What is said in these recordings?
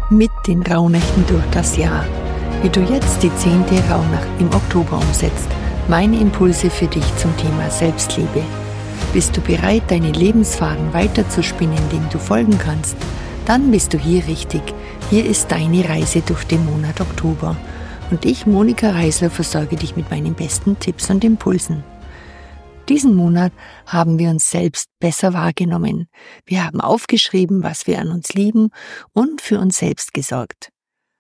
mit den Rauhnächten durch das Jahr. Wie du jetzt die 10. Rauhnacht im Oktober umsetzt. Meine Impulse für dich zum Thema Selbstliebe. Bist du bereit, deine Lebensfaden weiterzuspinnen, dem du folgen kannst? Dann bist du hier richtig. Hier ist deine Reise durch den Monat Oktober. Und ich, Monika Reisler, versorge dich mit meinen besten Tipps und Impulsen. Diesen Monat haben wir uns selbst besser wahrgenommen. Wir haben aufgeschrieben, was wir an uns lieben und für uns selbst gesorgt.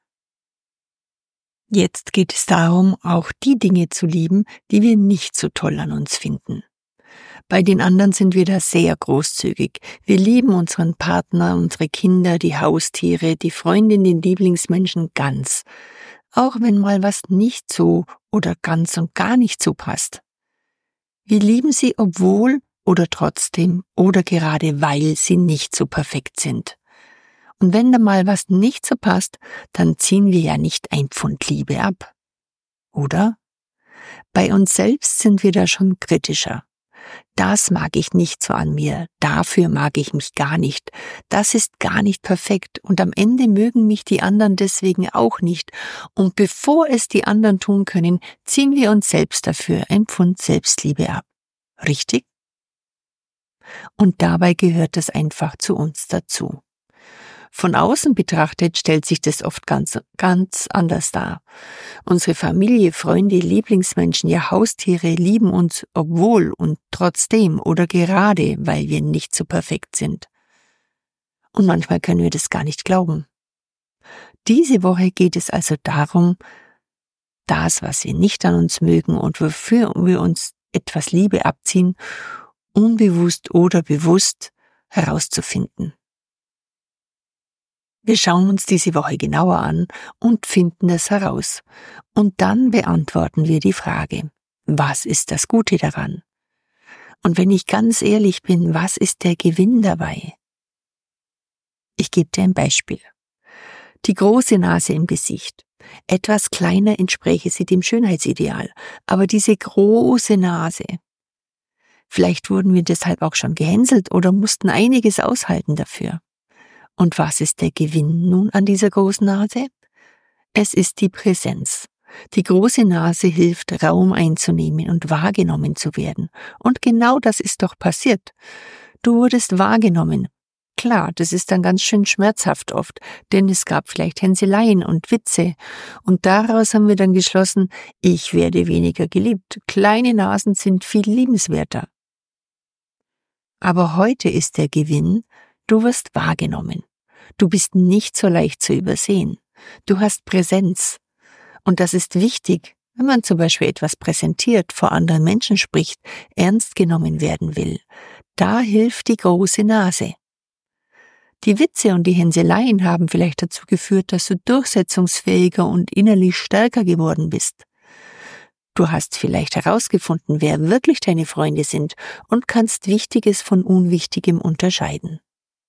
Jetzt geht es darum, auch die Dinge zu lieben, die wir nicht so toll an uns finden. Bei den anderen sind wir da sehr großzügig. Wir lieben unseren Partner, unsere Kinder, die Haustiere, die Freundin, den Lieblingsmenschen ganz. Auch wenn mal was nicht so oder ganz und gar nicht so passt. Wir lieben sie, obwohl oder trotzdem oder gerade weil sie nicht so perfekt sind. Und wenn da mal was nicht so passt, dann ziehen wir ja nicht ein Pfund Liebe ab. Oder? Bei uns selbst sind wir da schon kritischer. Das mag ich nicht so an mir, dafür mag ich mich gar nicht, das ist gar nicht perfekt und am Ende mögen mich die anderen deswegen auch nicht. Und bevor es die anderen tun können, ziehen wir uns selbst dafür ein Pfund Selbstliebe ab. Richtig? Und dabei gehört es einfach zu uns dazu. Von außen betrachtet stellt sich das oft ganz anders dar. Unsere Familie, Freunde, Lieblingsmenschen, ja Haustiere lieben uns, obwohl und trotzdem oder gerade, weil wir nicht so perfekt sind. Und manchmal können wir das gar nicht glauben. Diese Woche geht es also darum, das, was wir nicht an uns mögen und wofür wir uns etwas Liebe abziehen, unbewusst oder bewusst herauszufinden. Wir schauen uns diese Woche genauer an und finden es heraus. Und dann beantworten wir die Frage, was ist das Gute daran? Und wenn ich ganz ehrlich bin, was ist der Gewinn dabei? Ich gebe dir ein Beispiel. Die große Nase im Gesicht. Etwas kleiner entspräche sie dem Schönheitsideal, aber diese große Nase. Vielleicht wurden wir deshalb auch schon gehänselt oder mussten einiges aushalten dafür. Und was ist der Gewinn nun an dieser großen Nase? Es ist die Präsenz. Die große Nase hilft, Raum einzunehmen und wahrgenommen zu werden. Und genau das ist doch passiert. Du wurdest wahrgenommen. Klar, das ist dann ganz schön schmerzhaft oft, denn es gab vielleicht Hänseleien und Witze. Und daraus haben wir dann geschlossen, ich werde weniger geliebt. Kleine Nasen sind viel liebenswerter. Aber heute ist der Gewinn, du wirst wahrgenommen. Du bist nicht so leicht zu übersehen. Du hast Präsenz. Und das ist wichtig, wenn man zum Beispiel etwas präsentiert, vor anderen Menschen spricht, ernst genommen werden will. Da hilft die große Nase. Die Witze und die Hänseleien haben vielleicht dazu geführt, dass du durchsetzungsfähiger und innerlich stärker geworden bist. Du hast vielleicht herausgefunden, wer wirklich deine Freunde sind und kannst Wichtiges von Unwichtigem unterscheiden.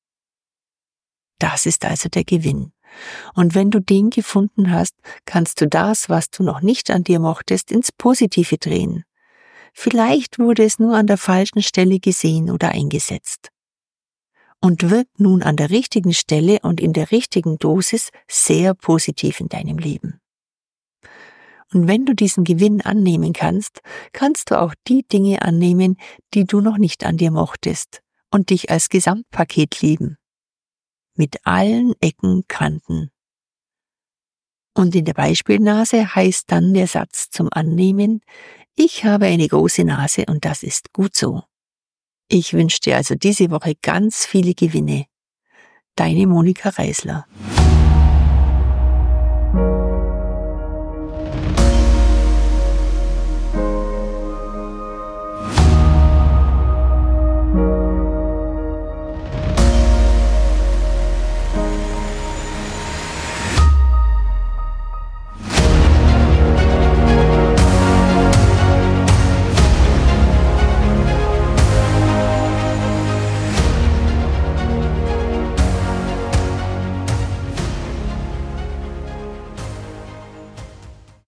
Das ist also der Gewinn. Und wenn du den gefunden hast, kannst du das, was du noch nicht an dir mochtest, ins Positive drehen. Vielleicht wurde es nur an der falschen Stelle gesehen oder eingesetzt. Und wirkt nun an der richtigen Stelle und in der richtigen Dosis sehr positiv in deinem Leben. Und wenn du diesen Gewinn annehmen kannst, kannst du auch die Dinge annehmen, die du noch nicht an dir mochtest und dich als Gesamtpaket lieben. Mit allen Ecken, Kanten. Und in der Beispielnase heißt dann der Satz zum Annehmen, ich habe eine große Nase und das ist gut so. Ich wünsche dir also diese Woche ganz viele Gewinne. Deine Monika Reisler.